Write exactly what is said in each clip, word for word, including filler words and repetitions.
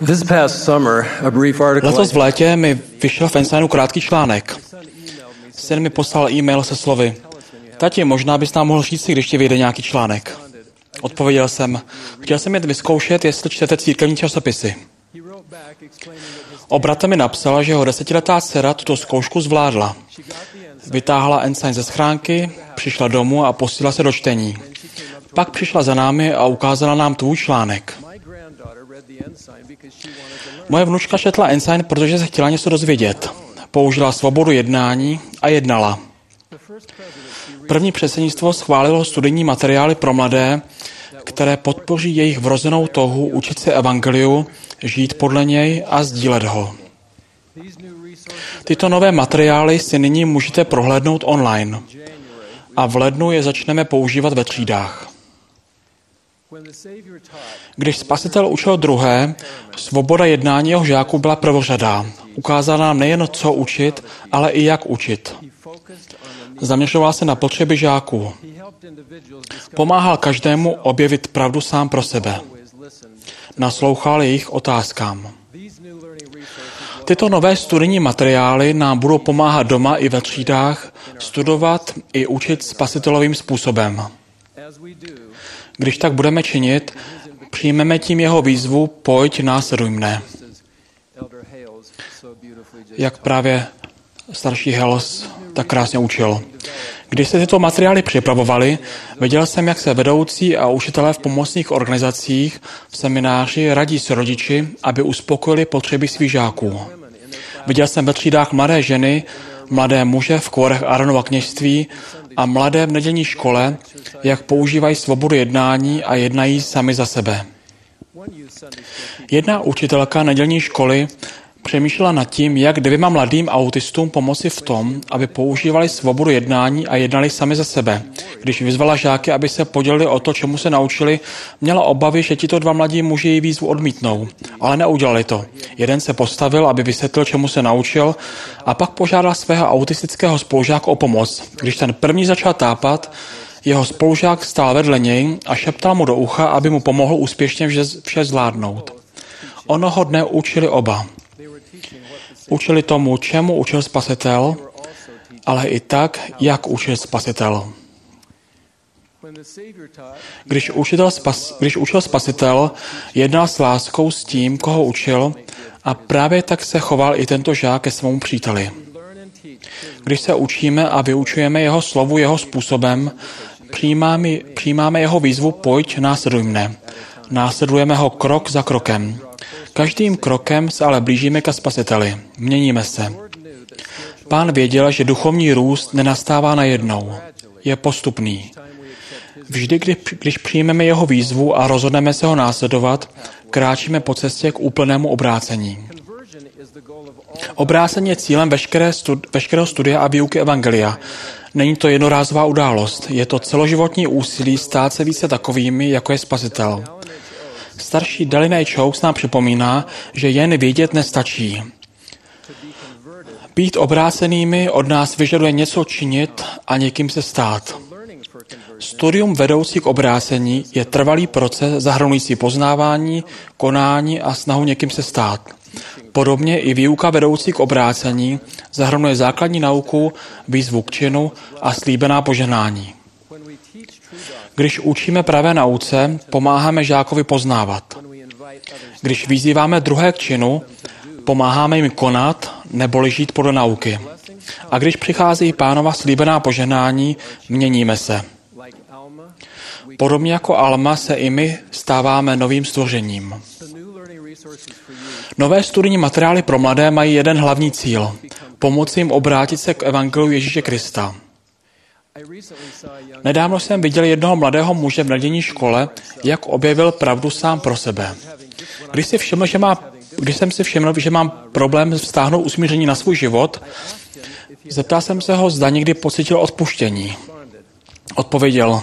This past summer, a brief article. Letos v létě mi vyšel v Ensignu krátký článek. Syn mi poslal e-mail se slovy: Tati, možná bys nám mohl říct, když ti vyjde nějaký článek. Odpověděl jsem: Chtěl jsem jet vyzkoušet, jestli čtete církevní časopisy. Obrata mi napsala, že jeho desetiletá dcera tuto zkoušku zvládla. Vytáhla Ensign ze schránky, přišla domů a pustila se do čtení. Pak přišla za námi a ukázala nám tvůj článek. Moje vnučka četla Ensign, protože se chtěla něco dozvědět. Použila svobodu jednání a jednala. První předsednictvo schválilo studijní materiály pro mladé, které podpoří jejich vrozenou touhu učit se evangeliu, žít podle něj a sdílet ho. Tyto nové materiály si nyní můžete prohlédnout online a v lednu je začneme používat ve třídách. Když Spasitel učil druhé, svoboda jednání jeho žáků byla prvořadá. Ukázal nám nejen co učit, ale i jak učit. Zaměřoval se na potřeby žáků. Pomáhal každému objevit pravdu sám pro sebe. Naslouchal jejich otázkám. Tyto nové studijní materiály nám budou pomáhat doma i ve třídách studovat i učit spasitelovým způsobem. Když tak budeme činit, přijmeme tím jeho výzvu: pojď, následuj mne. Jak právě starší Hales tak krásně učil. Když se tyto materiály připravovaly, viděl jsem, jak se vedoucí a učitelé v pomocných organizacích v semináři radí s rodiči, aby uspokojili potřeby svých žáků. Viděl jsem ve třídách mladé ženy, mladé muže v kvorech Aaronova kněžství a mladé v nedělní škole, jak používají svobodu jednání a jednají sami za sebe. Jedna učitelka nedělní školy přemýšlela nad tím, jak dvěma mladým autistům pomoci v tom, aby používali svobodu jednání a jednali sami za sebe. Když vyzvala žáky, aby se podělili o to, čemu se naučili, měla obavy, že tito dva mladí muži její výzvu odmítnou, ale neudělali to. Jeden se postavil, aby vysvětlil, čemu se naučil, a pak požádal svého autistického spolužáka o pomoc. Když ten první začal tápat, jeho spolužák stál vedle něj a šeptal mu do ucha, aby mu pomohl úspěšně vše zvládnout. Onoho dne učili oba. Učili tomu, čemu učil Spasitel, ale i tak, jak učil Spasitel. Když, učitel spas, když učil Spasitel, jednal s láskou s tím, koho učil, a právě tak se choval i tento žák ke svému příteli. Když se učíme a vyučujeme jeho slovu jeho způsobem, přijímáme, přijímáme jeho výzvu: pojď, následuj mne. Následujeme ho krok za krokem. Každým krokem se ale blížíme ke Spasiteli. Měníme se. Pán věděl, že duchovní růst nenastává najednou. Je postupný. Vždy, kdy, když přijmeme jeho výzvu a rozhodneme se ho následovat, kráčíme po cestě k úplnému obrácení. Obrácení je cílem veškeré stud, veškerého studia a výuky evangelia. Není to jednorázová událost. Je to celoživotní úsilí stát se více takovými, jako je Spasitel. Starší Dallin Choukes nám připomíná, že jen vědět nestačí. Být obrácenými od nás vyžaduje něco činit a někým se stát. Studium vedoucí k obrácení je trvalý proces zahrnující poznávání, konání a snahu někým se stát. Podobně i výuka vedoucí k obrácení zahrnuje základní nauku, výzvu k činu a slíbená požehnání. Když učíme pravé nauce, pomáháme žákovi poznávat. Když vyzýváme druhé k činu, pomáháme jim konat neboli žít podle nauky. A když přichází Pánova slíbená požehnání, měníme se. Podobně jako Alma se i my stáváme novým stvořením. Nové studijní materiály pro mladé mají jeden hlavní cíl: pomoci jim obrátit se k evangeliu Ježíše Krista. Nedávno jsem viděl jednoho mladého muže v nedělní škole, jak objevil pravdu sám pro sebe. Když, si všiml, že má, když jsem si všiml, že mám problém vztáhnout usmíření na svůj život, zeptal jsem se ho, zda někdy pocítil odpuštění. Odpověděl: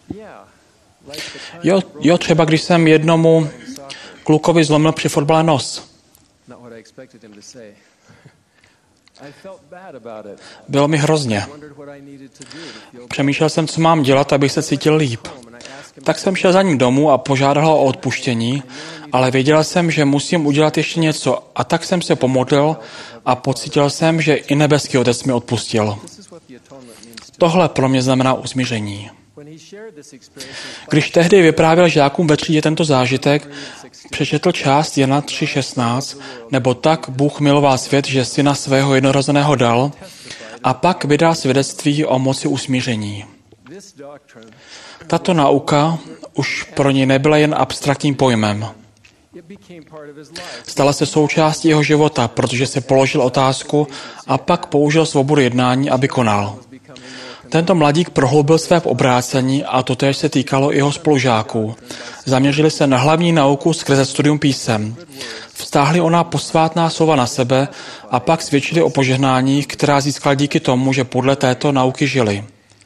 Jo, jo, třeba když jsem jednomu klukovi zlomil při fotbale nos. Bylo mi hrozně. Přemýšlel jsem, co mám dělat, abych se cítil líp. Tak jsem šel za ním domů a požádal ho o odpuštění, ale věděl jsem, že musím udělat ještě něco, a tak jsem se pomodlil a pocítil jsem, že i nebeský Otec mi odpustil. Tohle pro mě znamená usmíření. Když tehdy vyprávěl žákům ve třídě tento zážitek, přečetl část Jana tři šestnáct, nebo tak Bůh miloval svět, že syna svého jednorozeného dal, a pak vydal svědectví o moci usmíření. Tato nauka už pro něj nebyla jen abstraktním pojmem. Stala se součástí jeho života, protože se položil otázku a pak použil svobodu jednání, aby konal. Tento mladík prohloubil své obrácení a totéž se týkalo i jeho spolužáků. Zaměřili se na hlavní nauku skrze studium písem. Vztáhli ona posvátná slova na sebe a pak svědčili o požehnáních, která získala díky tomu, že podle této nauky žili.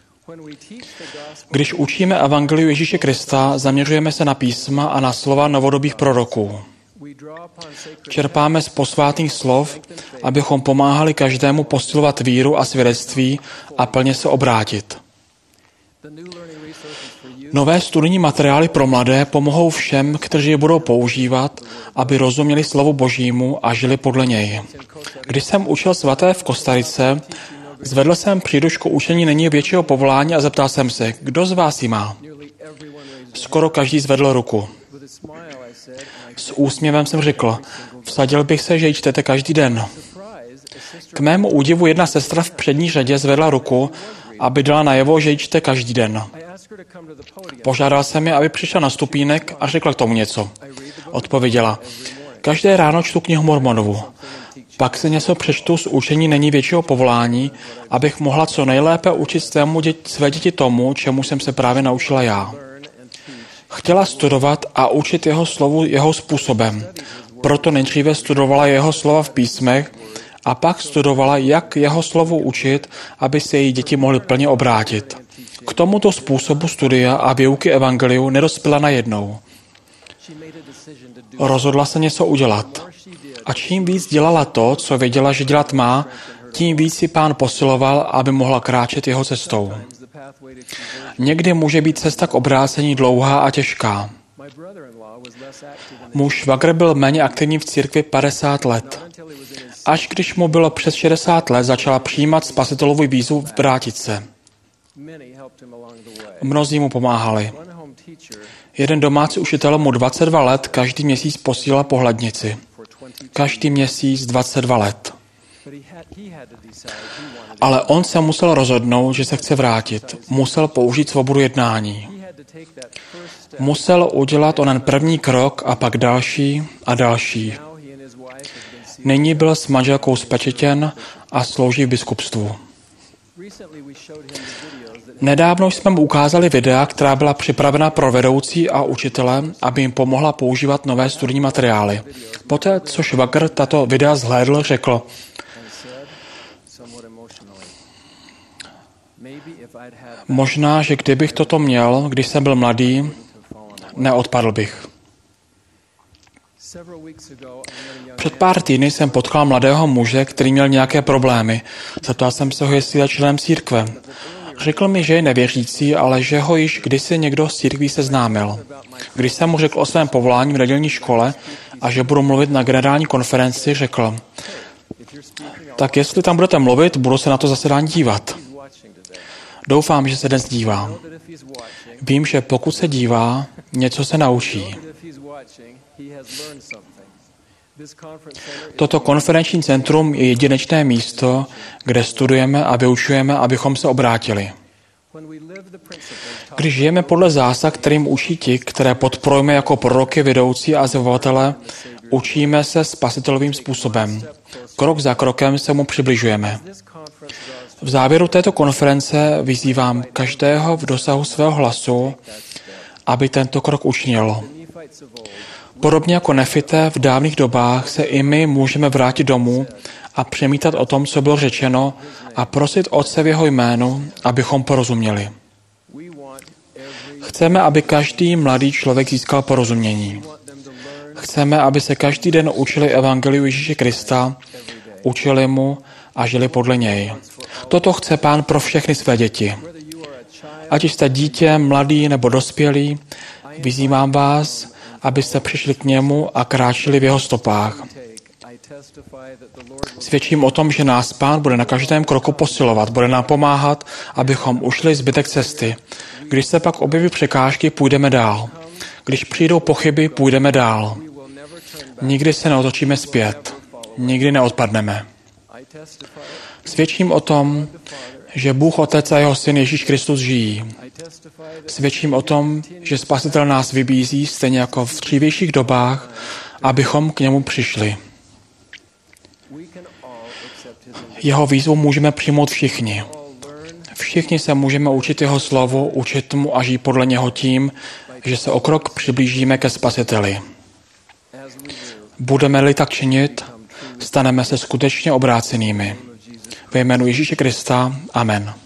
Když učíme evangeliu Ježíše Krista, zaměřujeme se na písma a na slova novodobých proroků. Čerpáme z posvátných slov, abychom pomáhali každému posilovat víru a svědectví a plně se obrátit. Nové studijní materiály pro mladé pomohou všem, kteří je budou používat, aby rozuměli slovu Božímu a žili podle něj. Když jsem učil svaté v Kostarice, zvedl jsem příručku Učení není většího povolání a zeptal jsem se, kdo z vás ji má? Skoro každý zvedl ruku. S úsměvem jsem řekl, vsadil bych se, že ji čtete každý den. K mému údivu jedna sestra v přední řadě zvedla ruku, aby dala najevo, že ji čte každý den. Požádal jsem ji, aby přišla na stupínek a řekla k tomu něco. Odpověděla, každé ráno čtu knihu Mormonovu. Pak si něco přečtu z Učení není většího povolání, abych mohla co nejlépe učit svému děti, své děti tomu, čemu jsem se právě naučila já. Chtěla studovat a učit jeho slovu jeho způsobem. Proto nejdříve studovala jeho slova v písmech a pak studovala, jak jeho slovu učit, aby se její děti mohly plně obrátit. K tomuto způsobu studia a výuky evangeliu nedospěla najednou. Rozhodla se něco udělat. A čím víc dělala to, co věděla, že dělat má, tím víc si Pán posiloval, aby mohla kráčet jeho cestou. Někdy může být cesta k obrácení dlouhá a těžká. Můj švagr byl méně aktivní v církvi padesát let. Až když mu bylo přes šedesát let, začala přijímat spasitelovu výzvu vrátit se. Mnozí mu pomáhali. Jeden domácí učitel mu dvacet dva let každý měsíc posílal pohlednici. Každý měsíc dvacet dva let. Ale on se musel rozhodnout, že se chce vrátit. Musel použít svobodu jednání. Musel udělat onen první krok a pak další a další. Nyní byl s manželkou spečetěn a slouží v biskupstvu. Nedávno jsme mu ukázali videa, která byla připravena pro vedoucí a učitele, aby jim pomohla používat nové studijní materiály. Poté, co švagr tato videa zhlédl, řekl, možná, že kdybych toto měl, když jsem byl mladý, neodpadl bych. Před pár týdny jsem potkal mladého muže, který měl nějaké problémy. Zeptal jsem se ho, jestli je členem církve. Řekl mi, že je nevěřící, ale že ho již kdysi někdo z církví seznámil. Když jsem mu řekl o svém povolání v nedělní škole a že budu mluvit na generální konferenci, řekl, tak jestli tam budete mluvit, budu se na to zasedání dívat. Doufám, že se dnes dívá. Vím, že pokud se dívá, něco se naučí. Toto konferenční centrum je jedinečné místo, kde studujeme a vyučujeme, abychom se obrátili. Když žijeme podle zásad, kterým učí ti, které podporujeme jako proroky, vedoucí a zjevovatele, učíme se spasitelovým způsobem. Krok za krokem se mu přibližujeme. V závěru této konference vyzývám každého v dosahu svého hlasu, aby tento krok učinil. Podobně jako Nefité v dávných dobách se i my můžeme vrátit domů a přemítat o tom, co bylo řečeno a prosit Otce v jeho jménu, abychom porozuměli. Chceme, aby každý mladý člověk získal porozumění. Chceme, aby se každý den učili evangeliu Ježíše Krista, učili mu a žili podle něj. Toto chce Pán pro všechny své děti. Ať jste dítě, mladý nebo dospělý, vyzývám vás, abyste přišli k němu a kráčeli v jeho stopách. Svědčím o tom, že nás Pán bude na každém kroku posilovat, bude nám pomáhat, abychom ušli zbytek cesty. Když se pak objeví překážky, půjdeme dál. Když přijdou pochyby, půjdeme dál. Nikdy se neotočíme zpět. Nikdy neodpadneme. Svědčím o tom, že Bůh Otec a jeho Syn Ježíš Kristus žijí. Svědčím o tom, že Spasitel nás vybízí, stejně jako v dřívějších dobách, abychom k němu přišli. Jeho výzvu můžeme přijmout všichni. Všichni se můžeme učit jeho slovo, učit mu a žít podle něho tím, že se o krok přiblížíme ke Spasiteli. Budeme-li tak činit, staneme se skutečně obrácenými. Ve jménu Ježíše Krista. Amen.